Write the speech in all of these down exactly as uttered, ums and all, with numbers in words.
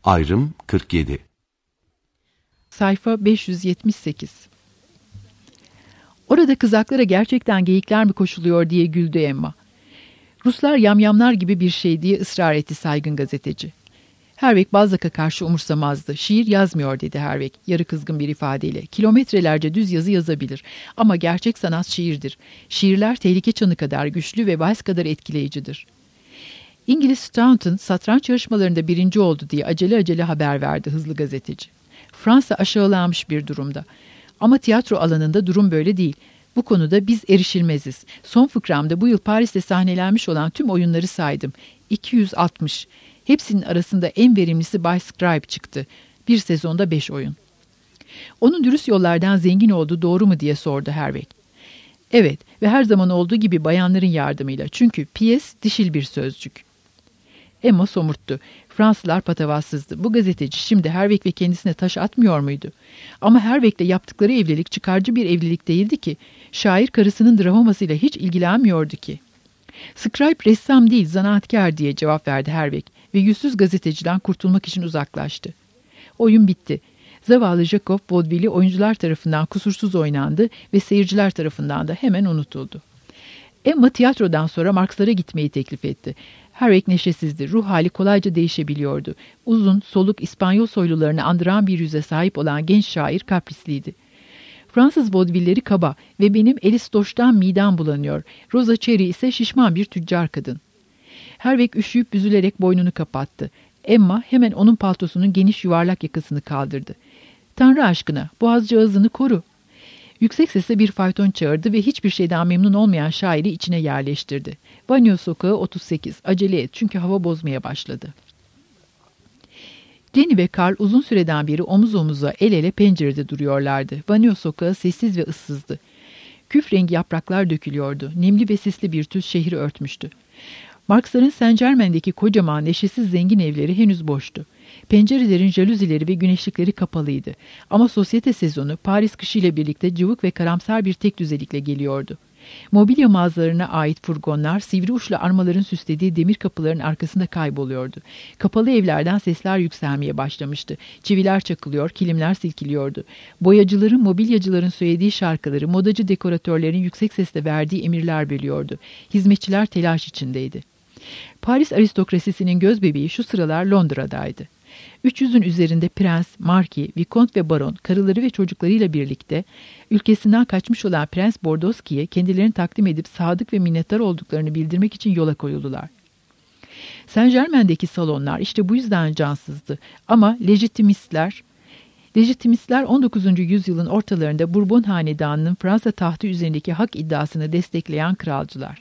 Ayrım kırk yedi. Sayfa beş yüz yetmiş sekiz. Orada kızaklara gerçekten geyikler mi koşuluyor diye güldü Emma. Ruslar yamyamlar gibi bir şey diye ısrar etti saygın gazeteci. Hervek Balzac'a karşı umursamazdı. Şiir yazmıyor dedi Hervek yarı kızgın bir ifadeyle. Kilometrelerce düz yazı yazabilir ama gerçek sanat şiirdir. Şiirler tehlike çanı kadar güçlü ve vals kadar etkileyicidir. İngiliz Staunton satranç yarışmalarında birinci oldu diye acele acele haber verdi hızlı gazeteci. Fransa aşağılanmış bir durumda. Ama tiyatro alanında durum böyle değil. Bu konuda biz erişilmeziz. Son fıkramda bu yıl Paris'te sahnelenmiş olan tüm oyunları saydım. iki yüz altmış. Hepsinin arasında en verimlisi Bay Scribe çıktı. Bir sezonda beş oyun. Onun dürüst yollardan zengin olduğu doğru mu diye sordu Hervek. Evet ve her zaman olduğu gibi bayanların yardımıyla. Çünkü piyes dişil bir sözcük. Emma somurttu. Fransızlar patavatsızdı. Bu gazeteci şimdi Hervek ve kendisine taş atmıyor muydu? Ama Hervek'le yaptıkları evlilik çıkarcı bir evlilik değildi ki. Şair karısının dramamasıyla hiç ilgilenmiyordu ki. Scribe ressam değil zanaatkar diye cevap verdi Hervek ve yüzsüz gazeteciden kurtulmak için uzaklaştı. Oyun bitti. Zavallı Jacob vaudeville'i oyuncular tarafından kusursuz oynandı ve seyirciler tarafından da hemen unutuldu. Emma tiyatrodan sonra Markslara gitmeyi teklif etti. Hervek neşesizdi. Ruh hali kolayca değişebiliyordu. Uzun, soluk İspanyol soylularını andıran bir yüze sahip olan genç şair kaprisliydi. Fransız vaudeville'leri kaba ve benim Alice Doge'dan midem bulanıyor. Rosa Cherry ise şişman bir tüccar kadın. Hervek üşüyüp büzülerek boynunu kapattı. Emma hemen onun paltosunun geniş yuvarlak yakasını kaldırdı. Tanrı aşkına boğazcağızını koru. Yüksek sesle bir fayton çağırdı ve hiçbir şeyden memnun olmayan şairi içine yerleştirdi. Banyo sokağı otuz sekiz. Acele et çünkü hava bozmaya başladı. Jenny ve Karl uzun süreden beri omuz omuza el ele pencerede duruyorlardı. Banyo sokağı sessiz ve ıssızdı. Küf rengi yapraklar dökülüyordu. Nemli ve sisli bir tüz şehri örtmüştü. Marksların Saint Germain'deki kocaman neşesiz zengin evleri henüz boştu. Pencerelerin jaluzileri ve güneşlikleri kapalıydı. Ama sosyete sezonu Paris kışıyla birlikte cıvık ve karamsar bir tek düzelikle geliyordu. Mobilya mağazalarına ait furgonlar sivri uçlu armaların süslediği demir kapıların arkasında kayboluyordu. Kapalı evlerden sesler yükselmeye başlamıştı. Çiviler çakılıyor, kilimler silkiliyordu. Boyacıların, mobilyacıların söylediği şarkıları, modacı dekoratörlerin yüksek sesle verdiği emirler bölüyordu. Hizmetçiler telaş içindeydi. Paris aristokrasisinin gözbebeği şu sıralar Londra'daydı. üç yüzün üzerinde prens, marki, vikont ve baron, karıları ve çocuklarıyla birlikte ülkesinden kaçmış olan Prens Bordoski'ye kendilerini takdim edip sadık ve minnettar olduklarını bildirmek için yola koyuldular. Saint Germain'deki salonlar işte bu yüzden cansızdı ama lejitimistler, lejitimistler on dokuzuncu yüzyılın ortalarında Bourbon hanedanının Fransa tahtı üzerindeki hak iddiasını destekleyen kralcılar.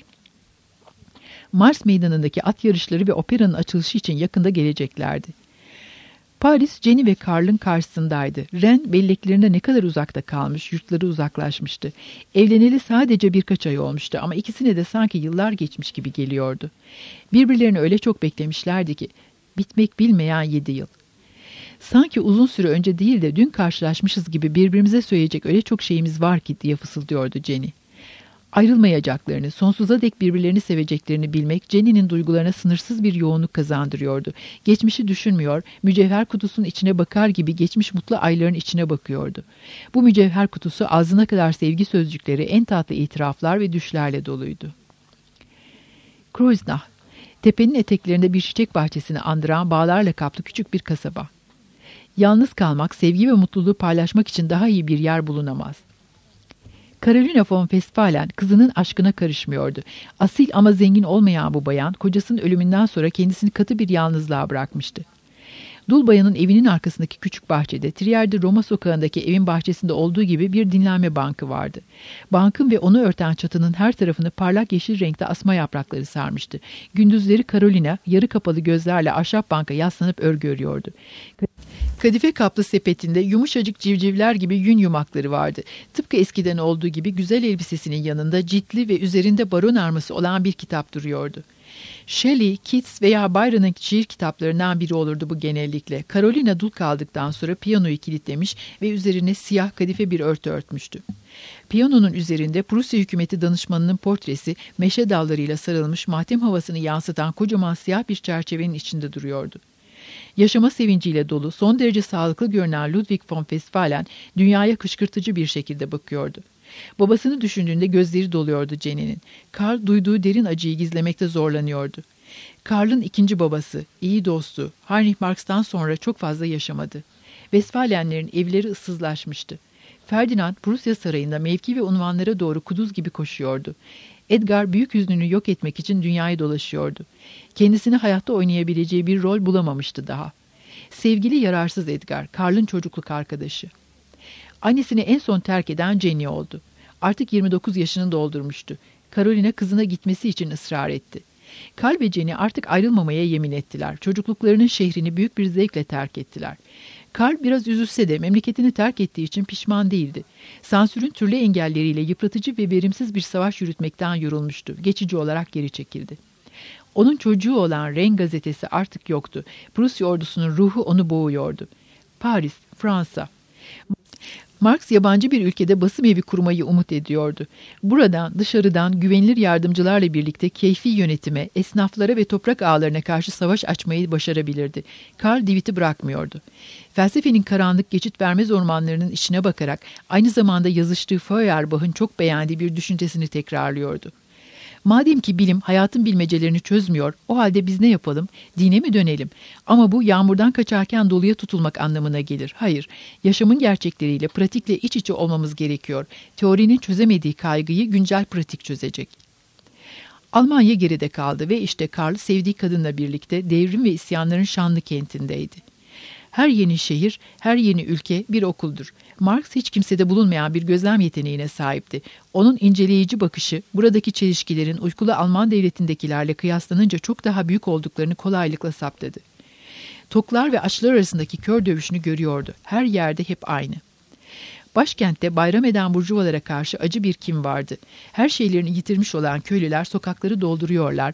Mars meydanındaki at yarışları ve operanın açılışı için yakında geleceklerdi. Paris, Jenny ve Karl'ın karşısındaydı. Ren belleklerinde ne kadar uzakta kalmış, yurtları uzaklaşmıştı. Evleneli sadece birkaç ay olmuştu ama ikisine de sanki yıllar geçmiş gibi geliyordu. Birbirlerini öyle çok beklemişlerdi ki, bitmek bilmeyen yedi yıl. Sanki uzun süre önce değil de dün karşılaşmışız gibi birbirimize söyleyecek öyle çok şeyimiz var ki diye fısıldıyordu Jenny. Ayrılmayacaklarını, sonsuza dek birbirlerini seveceklerini bilmek Jenny'nin duygularına sınırsız bir yoğunluk kazandırıyordu. Geçmişi düşünmüyor, mücevher kutusunun içine bakar gibi geçmiş mutlu ayların içine bakıyordu. Bu mücevher kutusu ağzına kadar sevgi sözcükleri, en tatlı itiraflar ve düşlerle doluydu. Kreuznach, tepenin eteklerinde bir çiçek bahçesini andıran bağlarla kaplı küçük bir kasaba. Yalnız kalmak, sevgi ve mutluluğu paylaşmak için daha iyi bir yer bulunamaz. Carolina von Westphalen kızının aşkına karışmıyordu. Asil ama zengin olmayan bu bayan, kocasının ölümünden sonra kendisini katı bir yalnızlığa bırakmıştı. Dul bayanın evinin arkasındaki küçük bahçede, Trier'de Roma sokağındaki evin bahçesinde olduğu gibi bir dinlenme bankı vardı. Bankın ve onu örten çatının her tarafını parlak yeşil renkte asma yaprakları sarmıştı. Gündüzleri Carolina, yarı kapalı gözlerle ahşap banka yaslanıp örgü örüyordu. Kadife kaplı sepetinde yumuşacık civcivler gibi yün yumakları vardı. Tıpkı eskiden olduğu gibi güzel elbisesinin yanında ciltli ve üzerinde baron arması olan bir kitap duruyordu. Shelley, Keats veya Byron'ın şiir kitaplarından biri olurdu bu genellikle. Carolina dul kaldıktan sonra piyanoyu kilitlemiş ve üzerine siyah kadife bir örtü örtmüştü. Piyanonun üzerinde Prusya hükümeti danışmanının portresi meşe dallarıyla sarılmış matem havasını yansıtan kocaman siyah bir çerçevenin içinde duruyordu. Yaşama sevinciyle dolu, son derece sağlıklı görünen Ludwig von Westphalen dünyaya kışkırtıcı bir şekilde bakıyordu. Babasını düşündüğünde gözleri doluyordu Jenny'nin. Karl duyduğu derin acıyı gizlemekte zorlanıyordu. Karl'ın ikinci babası, iyi dostu, Heinrich Marx'tan sonra çok fazla yaşamadı. Westphalenlerin evleri ıssızlaşmıştı. Ferdinand, Prusya Sarayı'nda mevki ve unvanlara doğru kuduz gibi koşuyordu. Edgar büyük hüznünü yok etmek için dünyayı dolaşıyordu. Kendisini hayatta oynayabileceği bir rol bulamamıştı daha. Sevgili yararsız Edgar, Karl'ın çocukluk arkadaşı. Annesini en son terk eden Jenny oldu. Artık yirmi dokuz yaşını doldurmuştu. Caroline kızına gitmesi için ısrar etti. Karl ve Jenny artık ayrılmamaya yemin ettiler. Çocukluklarının şehrini büyük bir zevkle terk ettiler. Karl biraz üzülse de memleketini terk ettiği için pişman değildi. Sansürün türlü engelleriyle yıpratıcı ve verimsiz bir savaş yürütmekten yorulmuştu. Geçici olarak geri çekildi. Onun çocuğu olan Ren gazetesi artık yoktu. Prusya ordusunun ruhu onu boğuyordu. Paris, Fransa. Marx yabancı bir ülkede basım evi kurmayı umut ediyordu. Buradan, dışarıdan güvenilir yardımcılarla birlikte keyfi yönetime, esnaflara ve toprak ağalarına karşı savaş açmayı başarabilirdi. Karl Divit'i bırakmıyordu. Felsefenin karanlık geçit vermez ormanlarının içine bakarak aynı zamanda yazıştığı Feuerbach'ın çok beğendiği bir düşüncesini tekrarlıyordu. Madem ki bilim hayatın bilmecelerini çözmüyor, o halde biz ne yapalım? Dine mi dönelim? Ama bu yağmurdan kaçarken doluya tutulmak anlamına gelir. Hayır, yaşamın gerçekleriyle, pratikle iç içe olmamız gerekiyor. Teorinin çözemediği kaygıyı güncel pratik çözecek. Almanya geride kaldı ve işte Karl sevdiği kadınla birlikte devrim ve isyanların şanlı kentindeydi. Her yeni şehir, her yeni ülke bir okuldur. Marx hiç kimsede bulunmayan bir gözlem yeteneğine sahipti. Onun inceleyici bakışı, buradaki çelişkilerin uykulu Alman devletindekilerle kıyaslanınca çok daha büyük olduklarını kolaylıkla saptadı. Toklar ve açlar arasındaki kör dövüşünü görüyordu. Her yerde hep aynı. Başkentte bayram eden burjuvalara karşı acı bir kin vardı. Her şeylerini yitirmiş olan köylüler sokakları dolduruyorlar.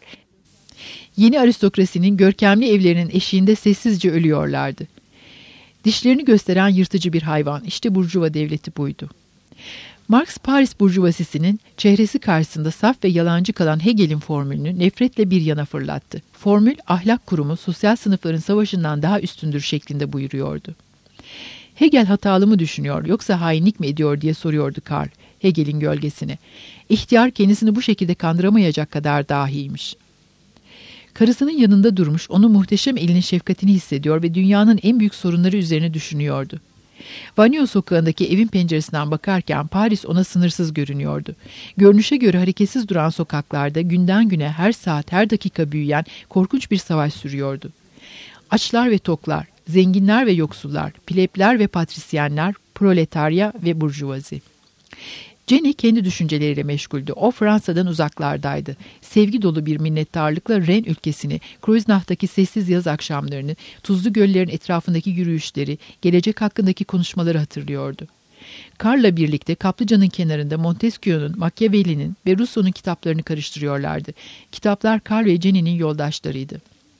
Yeni aristokrasinin görkemli evlerinin eşiğinde sessizce ölüyorlardı. Dişlerini gösteren yırtıcı bir hayvan, işte burjuva devleti buydu. Marx, Paris burjuvasisinin çehresi karşısında saf ve yalancı kalan Hegel'in formülünü nefretle bir yana fırlattı. Formül, ahlak kurumu sosyal sınıfların savaşından daha üstündür şeklinde buyuruyordu. Hegel hatalı mı düşünüyor, yoksa hainlik mi ediyor diye soruyordu Karl, Hegel'in gölgesine. İhtiyar kendisini bu şekilde kandıramayacak kadar dahiymiş. Karısının yanında durmuş, onun muhteşem elinin şefkatini hissediyor ve dünyanın en büyük sorunları üzerine düşünüyordu. Vanyo sokağındaki evin penceresinden bakarken Paris ona sınırsız görünüyordu. Görünüşe göre hareketsiz duran sokaklarda günden güne her saat her dakika büyüyen korkunç bir savaş sürüyordu. Açlar ve toklar, zenginler ve yoksullar, plebler ve patrisyenler, proletarya ve burjuvazi. Jenny kendi düşünceleriyle meşguldü. O Fransa'dan uzaklardaydı. Sevgi dolu bir minnettarlıkla Ren ülkesini, Kreuznach'taki sessiz yaz akşamlarını, tuzlu göllerin etrafındaki yürüyüşleri, gelecek hakkındaki konuşmaları hatırlıyordu. Karl'la birlikte Kaplıca'nın kenarında Montesquieu'nun, Machiavelli'nin ve Rousseau'nun kitaplarını karıştırıyorlardı. Kitaplar Karl ve Jenny'nin yoldaşlarıydı.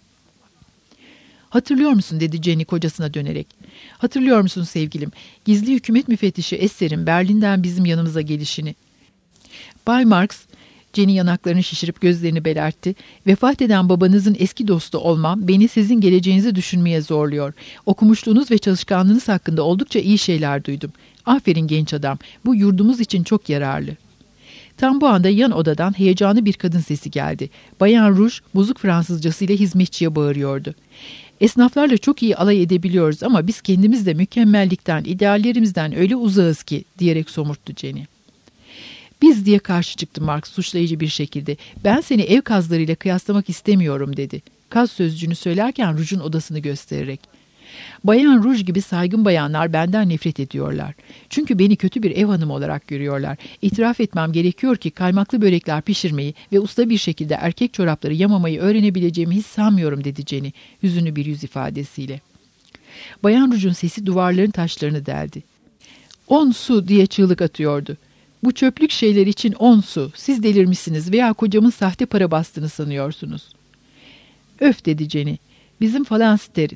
"Hatırlıyor musun?" dedi Jenny kocasına dönerek. "Hatırlıyor musun sevgilim? Gizli hükümet müfettişi Esser'in Berlin'den bizim yanımıza gelişini." "Bay Marx," Jenny yanaklarını şişirip gözlerini belertti. "Vefat eden babanızın eski dostu olmam beni sizin geleceğinizi düşünmeye zorluyor. Okumuşluğunuz ve çalışkanlığınız hakkında oldukça iyi şeyler duydum. Aferin genç adam, bu yurdumuz için çok yararlı." Tam bu anda yan odadan heyecanlı bir kadın sesi geldi. Bayan Rouge bozuk Fransızcasıyla hizmetçiye bağırıyordu. "Esnaflarla çok iyi alay edebiliyoruz ama biz kendimiz de mükemmellikten, ideallerimizden öyle uzağız ki," diyerek somurttu Jenny. "Biz," diye karşı çıktı Marx suçlayıcı bir şekilde. "Ben seni ev kazlarıyla kıyaslamak istemiyorum," dedi. Kaz sözcüğünü söylerken Rouge'un odasını göstererek. "Bayan Rouge gibi saygın bayanlar benden nefret ediyorlar. Çünkü beni kötü bir ev hanımı olarak görüyorlar. İtiraf etmem gerekiyor ki kaymaklı börekler pişirmeyi ve usta bir şekilde erkek çorapları yamamayı öğrenebileceğimi hiç sanmıyorum," dedi Jenny hüzünlü bir yüz ifadesiyle. Bayan Rouge'un sesi duvarların taşlarını deldi. "On su," diye çığlık atıyordu. "Bu çöplük şeyler için on su. Siz delirmişsiniz veya kocamın sahte para bastığını sanıyorsunuz." "Öf," dedi Jenny. "Bizim Falanster'in."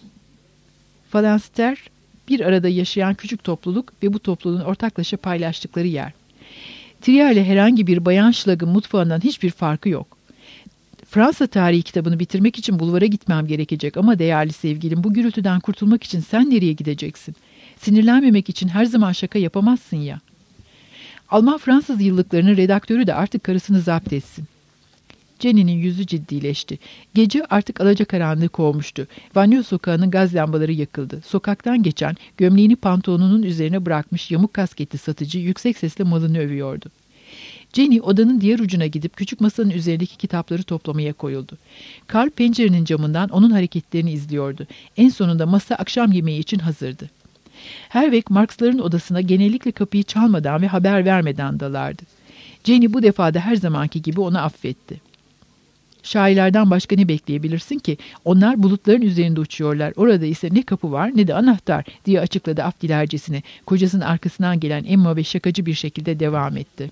Falanster, bir arada yaşayan küçük topluluk ve bu topluluğun ortaklaşa paylaştıkları yer. Trier ile herhangi bir bayan şlagın mutfağından hiçbir farkı yok. Fransa tarihi kitabını bitirmek için bulvara gitmem gerekecek ama değerli sevgilim, bu gürültüden kurtulmak için sen nereye gideceksin? Sinirlenmemek için her zaman şaka yapamazsın ya. Alman-Fransız yıllıklarının redaktörü de artık karısını zapt etsin. Jenny'nin yüzü ciddileşti. Gece artık alacakaranlığı kovmuştu. Banyo sokağının gaz lambaları yakıldı. Sokaktan geçen, gömleğini pantolonunun üzerine bırakmış yamuk kasketli satıcı yüksek sesle malını övüyordu. Jenny odanın diğer ucuna gidip küçük masanın üzerindeki kitapları toplamaya koyuldu. Karl pencerenin camından onun hareketlerini izliyordu. En sonunda masa akşam yemeği için hazırdı. Herweg Marx'ların odasına genellikle kapıyı çalmadan ve haber vermeden dalardı. Jenny bu defa da her zamanki gibi onu affetti. Şairlerden başka ne bekleyebilirsin ki? Onlar bulutların üzerinde uçuyorlar. Orada ise ne kapı var ne de anahtar diye açıkladı af dilercesine. Kocasının arkasından gelen Emma ve şakacı bir şekilde devam etti.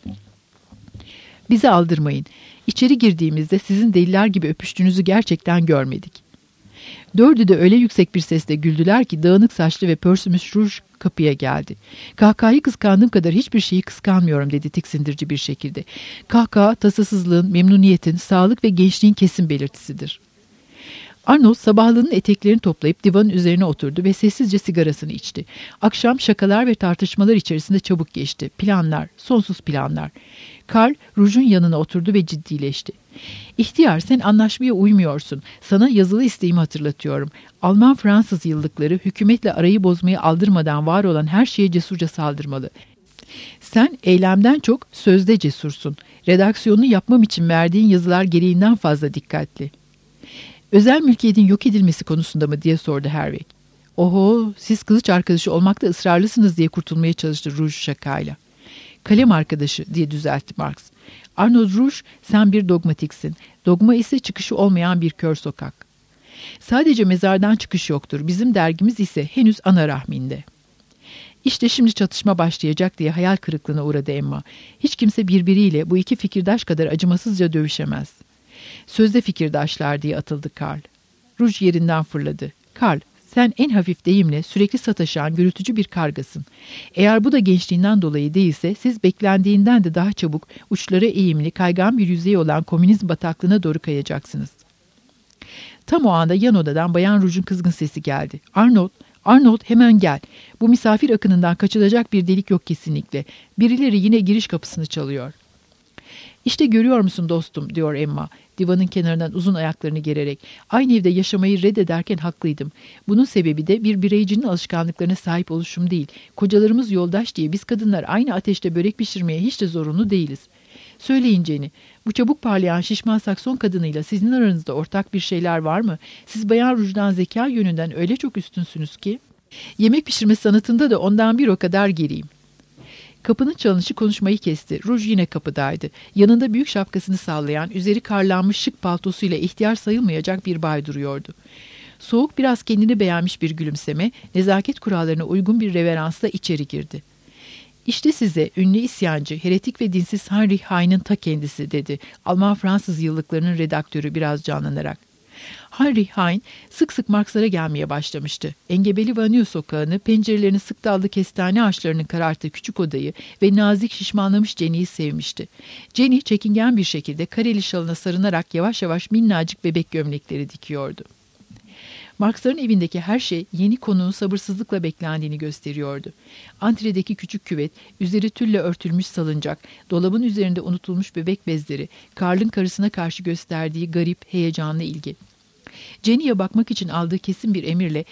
Bizi aldırmayın. İçeri girdiğimizde sizin deliler gibi öpüştüğünüzü gerçekten görmedik. Dördü de öyle yüksek bir sesle güldüler ki dağınık saçlı ve pörsümüş Rouge kapıya geldi. Kahkahayı kıskandığım kadar hiçbir şeyi kıskanmıyorum dedi tiksindirici bir şekilde. Kahkaha tasasızlığın, memnuniyetin, sağlık ve gençliğin kesin belirtisidir. Arnold sabahlığının eteklerini toplayıp divanın üzerine oturdu ve sessizce sigarasını içti. Akşam şakalar ve tartışmalar içerisinde çabuk geçti. Planlar, sonsuz planlar. Karl, Rouge'un yanına oturdu ve ciddileşti. İhtiyar, sen anlaşmaya uymuyorsun. Sana yazılı isteğimi hatırlatıyorum. Alman-Fransız yıllıkları hükümetle arayı bozmayı aldırmadan var olan her şeye cesurca saldırmalı. Sen eylemden çok sözde cesursun. Redaksiyonunu yapmam için verdiğin yazılar gereğinden fazla dikkatli. Özel mülkiyetin yok edilmesi konusunda mı diye sordu Herweg. Oho, siz kılıç arkadaşı olmakta ısrarlısınız diye kurtulmaya çalıştı Rouge şakayla. Kalem arkadaşı diye düzeltti Marx. Arnold Rouge, sen bir dogmatiksin. Dogma ise çıkışı olmayan bir kör sokak. Sadece mezardan çıkış yoktur. Bizim dergimiz ise henüz ana rahminde. İşte şimdi çatışma başlayacak diye hayal kırıklığına uğradı Emma. Hiç kimse birbiriyle bu iki fikirdaş kadar acımasızca dövüşemez. Sözde fikirdaşlar diye atıldı Karl. Rouge yerinden fırladı. Karl, sen en hafif deyimle sürekli sataşan gürültücü bir kargasın. Eğer bu da gençliğinden dolayı değilse siz beklendiğinden de daha çabuk uçlara eğimli kaygan bir yüzey olan komünizm bataklığına doğru kayacaksınız. Tam o anda yan odadan Bayan Rouge'un kızgın sesi geldi. Arnold, Arnold hemen gel. Bu misafir akınından kaçılacak bir delik yok kesinlikle. Birileri yine giriş kapısını çalıyor. İşte görüyor musun dostum diyor Emma divanın kenarından uzun ayaklarını gererek. Aynı evde yaşamayı reddederken haklıydım. Bunun sebebi de bir bireycinin alışkanlıklarına sahip oluşum değil. Kocalarımız yoldaş diye biz kadınlar aynı ateşte börek pişirmeye hiç de zorunlu değiliz. Söyleyin Jenny, bu çabuk parlayan şişman Sakson kadınıyla sizin aranızda ortak bir şeyler var mı? Siz Bayan Rouge'dan zeka yönünden öyle çok üstünsünüz ki. Yemek pişirme sanatında da ondan bir o kadar geriyim. Kapının çalınışı konuşmayı kesti. Rouge yine kapıdaydı. Yanında büyük şapkasını sallayan, üzeri karlanmış şık paltosuyla ihtiyar sayılmayacak bir bay duruyordu. Soğuk, biraz kendini beğenmiş bir gülümseme, nezaket kurallarına uygun bir reveransla içeri girdi. İşte size ünlü isyancı, heretik ve dinsiz Heinrich Heine'in ta kendisi dedi. Alman-Fransız yıllıklarının redaktörü biraz canlanarak. Heinrich Heine sık sık Marx'lara gelmeye başlamıştı. Engebeli Vanıyor sokağını, pencerelerini sık dallı kestane ağaçlarının kararttığı küçük odayı ve nazik şişmanlamış Jenny'yi sevmişti. Jenny çekingen bir şekilde kareli şalına sarınarak yavaş yavaş minnacık bebek gömlekleri dikiyordu. Marx'ların evindeki her şey yeni konuğun sabırsızlıkla beklendiğini gösteriyordu. Antredeki küçük küvet, üzeri tülle örtülmüş salıncak, dolabın üzerinde unutulmuş bebek bezleri, Karl'ın karısına karşı gösterdiği garip, heyecanlı ilgi. Jenny'ye bakmak için aldığı kesin bir emirle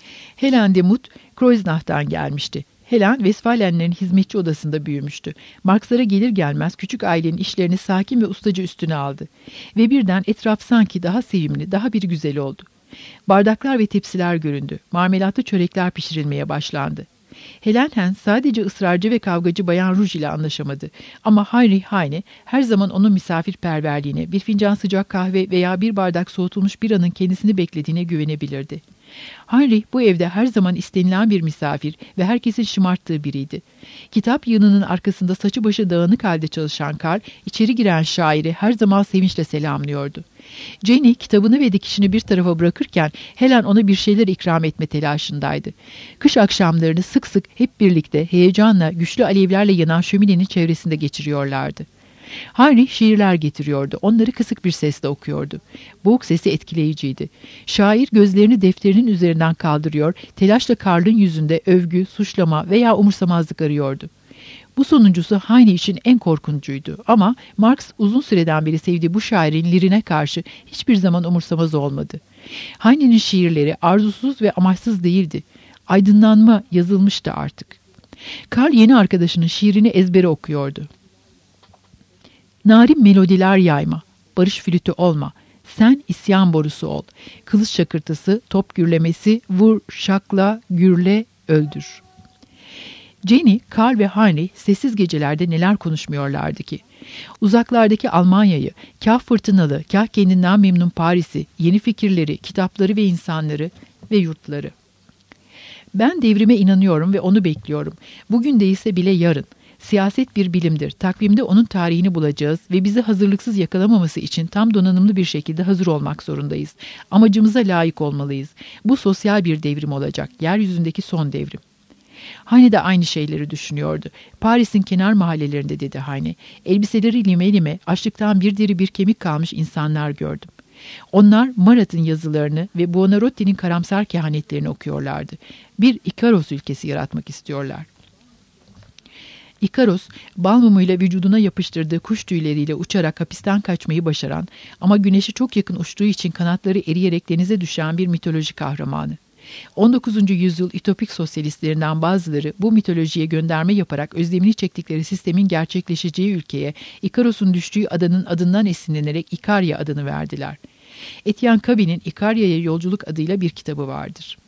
Helen de Muth, Kreuznach'tan gelmişti. Helen, Westfalenlerin hizmetçi odasında büyümüştü. Marx'lara gelir gelmez küçük ailenin işlerini sakin ve ustaca üstüne aldı. Ve birden etraf sanki daha sevimli, daha bir güzel oldu. Bardaklar ve tepsiler göründü. Marmelatlı çörekler pişirilmeye başlandı. Helen Hen sadece ısrarcı ve kavgacı Bayan Rouge ile anlaşamadı. Ama Heinrich Heine her zaman onun misafirperverliğine, bir fincan sıcak kahve veya bir bardak soğutulmuş biranın kendisini beklediğine güvenebilirdi. Heinrich bu evde her zaman istenilen bir misafir ve herkesin şımarttığı biriydi. Kitap yığınının arkasında saçı başı dağınık halde çalışan Karl, içeri giren şairi her zaman sevinçle selamlıyordu. Jenny kitabını ve dikişini bir tarafa bırakırken Helen ona bir şeyler ikram etme telaşındaydı. Kış akşamlarını sık sık hep birlikte heyecanla, güçlü alevlerle yanan şöminenin çevresinde geçiriyorlardı. Heinrich şiirler getiriyordu. Onları kısık bir sesle okuyordu. Boğuk sesi etkileyiciydi. Şair gözlerini defterinin üzerinden kaldırıyor, telaşla Karl'ın yüzünde övgü, suçlama veya umursamazlık arıyordu. Bu sonuncusu Heine için en korkuncuydu ama Marx uzun süreden beri sevdiği bu şairin lirine karşı hiçbir zaman umursamaz olmadı. Heine'nin şiirleri arzusuz ve amaçsız değildi. Aydınlanma yazılmıştı artık. Karl yeni arkadaşının şiirini ezbere okuyordu. Narin melodiler yayma, barış flütü olma, sen isyan borusu ol, kılıç şakırtısı, top gürlemesi, vur, şakla, gürle, öldür. Jenny, Karl ve Heinrich sessiz gecelerde neler konuşmuyorlardı ki? Uzaklardaki Almanya'yı, kah fırtınalı, kah kendinden memnun Paris'i, yeni fikirleri, kitapları ve insanları ve yurtları. Ben devrime inanıyorum ve onu bekliyorum. Bugün değilse bile yarın. Siyaset bir bilimdir. Takvimde onun tarihini bulacağız ve bizi hazırlıksız yakalamaması için tam donanımlı bir şekilde hazır olmak zorundayız. Amacımıza layık olmalıyız. Bu sosyal bir devrim olacak. Yeryüzündeki son devrim. Heine de aynı şeyleri düşünüyordu. Paris'in kenar mahallelerinde, dedi Heine, elbiseleri lime lime, açlıktan bir deri bir kemik kalmış insanlar gördüm. Onlar Marat'ın yazılarını ve Buonarroti'nin karamsar kehanetlerini okuyorlardı. Bir İkaros ülkesi yaratmak istiyorlar. İkaros, bal mumuyla vücuduna yapıştırdığı kuş tüyleriyle uçarak hapisten kaçmayı başaran ama güneşe çok yakın uçtuğu için kanatları eriyerek denize düşen bir mitoloji kahramanı. on dokuzuncu yüzyıl ütopik sosyalistlerinden bazıları bu mitolojiye gönderme yaparak özlemini çektikleri sistemin gerçekleşeceği ülkeye İkaros'un düştüğü adanın adından esinlenerek İkarya adını verdiler. Etienne Cabi'nin İkarya'ya yolculuk adıyla bir kitabı vardır.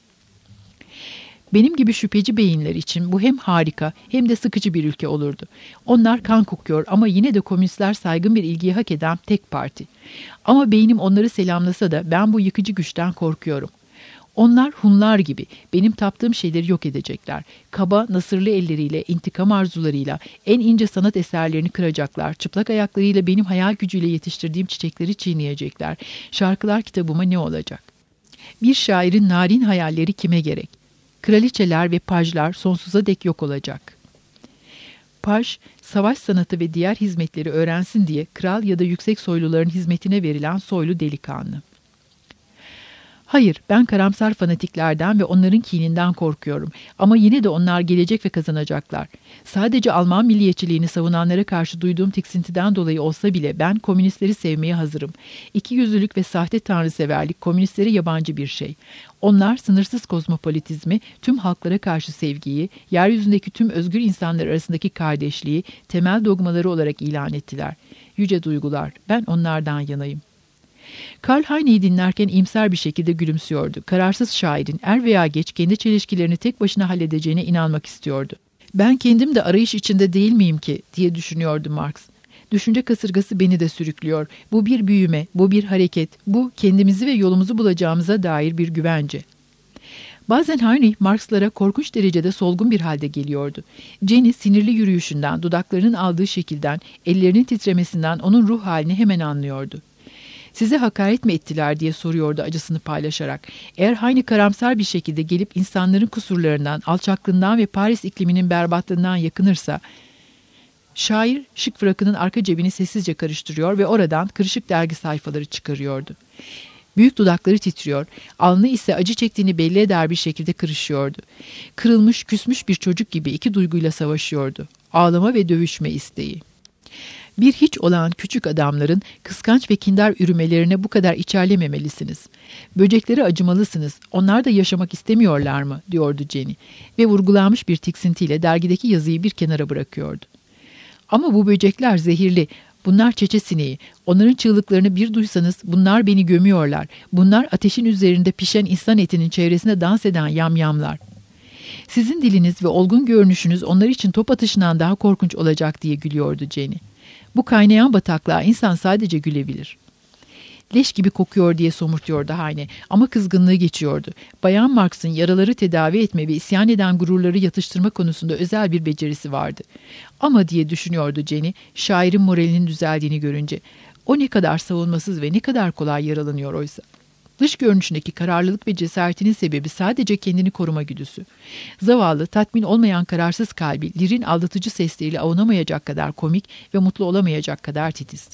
Benim gibi şüpheci beyinler için bu hem harika hem de sıkıcı bir ülke olurdu. Onlar kan kokuyor ama yine de komünistler saygın bir ilgiyi hak eden tek parti. Ama beynim onları selamlasa da ben bu yıkıcı güçten korkuyorum. Onlar Hunlar gibi benim taptığım şeyleri yok edecekler. Kaba, nasırlı elleriyle, intikam arzularıyla en ince sanat eserlerini kıracaklar. Çıplak ayaklarıyla benim hayal gücüyle yetiştirdiğim çiçekleri çiğneyecekler. Şarkılar kitabıma ne olacak? Bir şairin narin hayalleri kime gerek? Kraliçeler ve pajlar sonsuza dek yok olacak. Paj, savaş sanatı ve diğer hizmetleri öğrensin diye kral ya da yüksek soyluların hizmetine verilen soylu delikanlı. Hayır, ben karamsar fanatiklerden ve onların kininden korkuyorum. Ama yine de onlar gelecek ve kazanacaklar. Sadece Alman milliyetçiliğini savunanlara karşı duyduğum tiksintiden dolayı olsa bile ben komünistleri sevmeye hazırım. İkiyüzlülük ve sahte tanrıseverlik komünistlere yabancı bir şey. Onlar sınırsız kozmopolitizmi, tüm halklara karşı sevgiyi, yeryüzündeki tüm özgür insanlar arasındaki kardeşliği temel dogmaları olarak ilan ettiler. Yüce duygular, ben onlardan yanayım. Karl Heine'yi dinlerken iyimser bir şekilde gülümsüyordu. Kararsız şairin er veya geç kendi çelişkilerini tek başına halledeceğine inanmak istiyordu. Ben kendim de arayış içinde değil miyim ki diye düşünüyordu Marx. Düşünce kasırgası beni de sürüklüyor. Bu bir büyüme, bu bir hareket, bu kendimizi ve yolumuzu bulacağımıza dair bir güvence. Bazen Heinrich Marx'lara korkunç derecede solgun bir halde geliyordu. Jenny sinirli yürüyüşünden, dudaklarının aldığı şekilden, ellerinin titremesinden onun ruh halini hemen anlıyordu. Size hakaret mi ettiler diye soruyordu acısını paylaşarak. Eğer Heine karamsar bir şekilde gelip insanların kusurlarından, alçaklığından ve Paris ikliminin berbatlığından yakınırsa, şair şık frakının arka cebini sessizce karıştırıyor ve oradan kırışık dergi sayfaları çıkarıyordu. Büyük dudakları titriyor, alnı ise acı çektiğini belli eder bir şekilde kırışıyordu. Kırılmış, küsmüş bir çocuk gibi iki duyguyla savaşıyordu. Ağlama ve dövüşme isteği. Bir hiç olan küçük adamların kıskanç ve kindar ürümelerine bu kadar içerlememelisiniz. Böceklere acımalısınız. Onlar da yaşamak istemiyorlar mı? Diyordu Jenny ve vurgulanmış bir tiksintiyle dergideki yazıyı bir kenara bırakıyordu. Ama bu böcekler zehirli. Bunlar çeçe sineği. Onların çığlıklarını bir duysanız bunlar beni gömüyorlar. Bunlar ateşin üzerinde pişen insan etinin çevresinde dans eden yamyamlar. Sizin diliniz ve olgun görünüşünüz onlar için top atışından daha korkunç olacak diye gülüyordu Jenny. Bu kaynayan bataklığa insan sadece gülebilir. Leş gibi kokuyor diye somurtuyordu Heine ama kızgınlığı geçiyordu. Bayan Marx'ın yaraları tedavi etme ve isyan eden gururları yatıştırma konusunda özel bir becerisi vardı. Ama diye düşünüyordu Jenny, şairin moralinin düzeldiğini görünce. O ne kadar savunmasız ve ne kadar kolay yaralanıyor oysa. Dış görünüşündeki kararlılık ve cesaretinin sebebi sadece kendini koruma güdüsü. Zavallı, tatmin olmayan kararsız kalbi, Lear'in aldatıcı sesleriyle avunamayacak kadar komik ve mutlu olamayacak kadar titiz.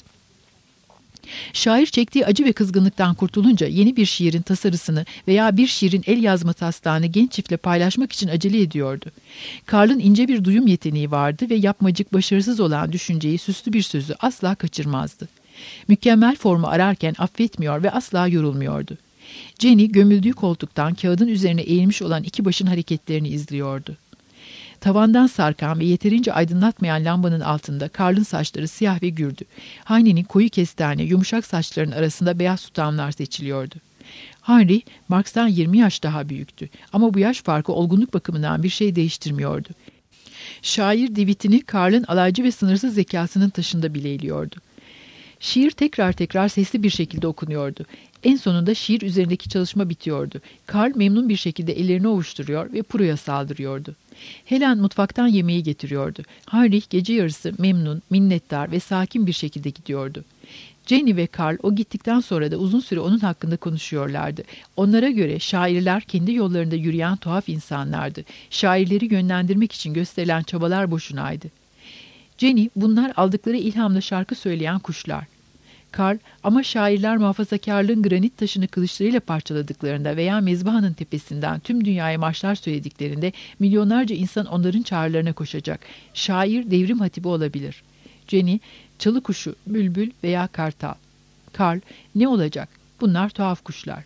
Şair çektiği acı ve kızgınlıktan kurtulunca yeni bir şiirin tasarısını veya bir şiirin el yazma taslağını genç çiftle paylaşmak için acele ediyordu. Karl'ın ince bir duyum yeteneği vardı ve yapmacık, başarısız olan düşünceyi, süslü bir sözü asla kaçırmazdı. Mükemmel formu ararken affetmiyor ve asla yorulmuyordu. Jenny gömüldüğü koltuktan kağıdın üzerine eğilmiş olan iki başın hareketlerini izliyordu. Tavandan sarkan ve yeterince aydınlatmayan lambanın altında Karl'ın saçları siyah ve gürdü. Heine'nin koyu kestane, yumuşak saçların arasında beyaz tutamlar seçiliyordu. Henry, Marx'tan yirmi yaş daha büyüktü ama bu yaş farkı olgunluk bakımından bir şey değiştirmiyordu. Şair divitini Karl'ın alaycı ve sınırsız zekasının taşında bileyliyordu. Şiir tekrar tekrar sesli bir şekilde okunuyordu. En sonunda şiir üzerindeki çalışma bitiyordu. Karl memnun bir şekilde ellerini ovuşturuyor ve Prue'ya saldırıyordu. Helen mutfaktan yemeği getiriyordu. Heinrich gece yarısı memnun, minnettar ve sakin bir şekilde gidiyordu. Jenny ve Karl o gittikten sonra da uzun süre onun hakkında konuşuyorlardı. Onlara göre şairler kendi yollarında yürüyen tuhaf insanlardı. Şairleri yönlendirmek için gösterilen çabalar boşunaydı. Jenny, bunlar aldıkları ilhamla şarkı söyleyen kuşlar. Karl, ama şairler muhafazakarlığın granit taşını kılıçlarıyla parçaladıklarında veya mezbahanın tepesinden tüm dünyaya marşlar söylediklerinde milyonlarca insan onların çağrılarına koşacak. Şair devrim hatibi olabilir. Jenny, çalı kuşu, bülbül veya kartal. Karl, ne olacak? Bunlar tuhaf kuşlar.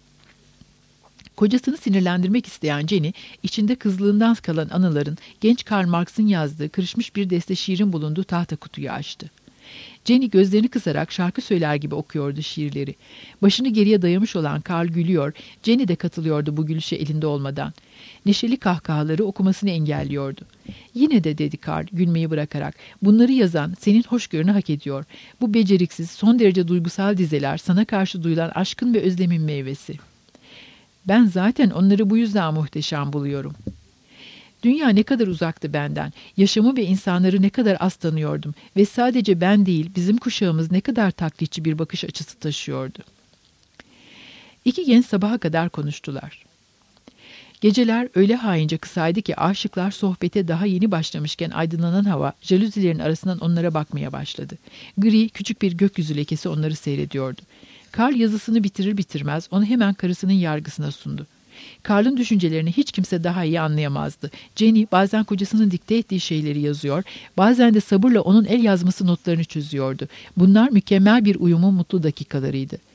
Kocasını sinirlendirmek isteyen Jenny, içinde kızlığından kalan anıların genç Karl Marx'ın yazdığı kırışmış bir deste şiirin bulunduğu tahta kutuyu açtı. Jenny gözlerini kısarak şarkı söyler gibi okuyordu şiirleri. Başını geriye dayamış olan Karl gülüyor, Jenny de katılıyordu bu gülüşe elinde olmadan. Neşeli kahkahaları okumasını engelliyordu. Yine de dedi Karl gülmeyi bırakarak, bunları yazan senin hoşgörünü hak ediyor. Bu beceriksiz, son derece duygusal dizeler sana karşı duyulan aşkın ve özlemin meyvesi. Ben zaten onları bu yüzden muhteşem buluyorum. Dünya ne kadar uzaktı benden, yaşamı ve insanları ne kadar az tanıyordum ve sadece ben değil, bizim kuşağımız ne kadar taklitçi bir bakış açısı taşıyordu. İki genç sabaha kadar konuştular. Geceler öyle haince kısaydı ki aşıklar sohbete daha yeni başlamışken aydınlanan hava, jaluzilerin arasından onlara bakmaya başladı. Gri, küçük bir gökyüzü lekesi onları seyrediyordu. Karl yazısını bitirir bitirmez onu hemen karısının yargısına sundu. Karl'ın düşüncelerini hiç kimse daha iyi anlayamazdı. Jenny bazen kocasının dikte ettiği şeyleri yazıyor, bazen de sabırla onun el yazması notlarını çözüyordu. Bunlar mükemmel bir uyumun mutlu dakikalarıydı.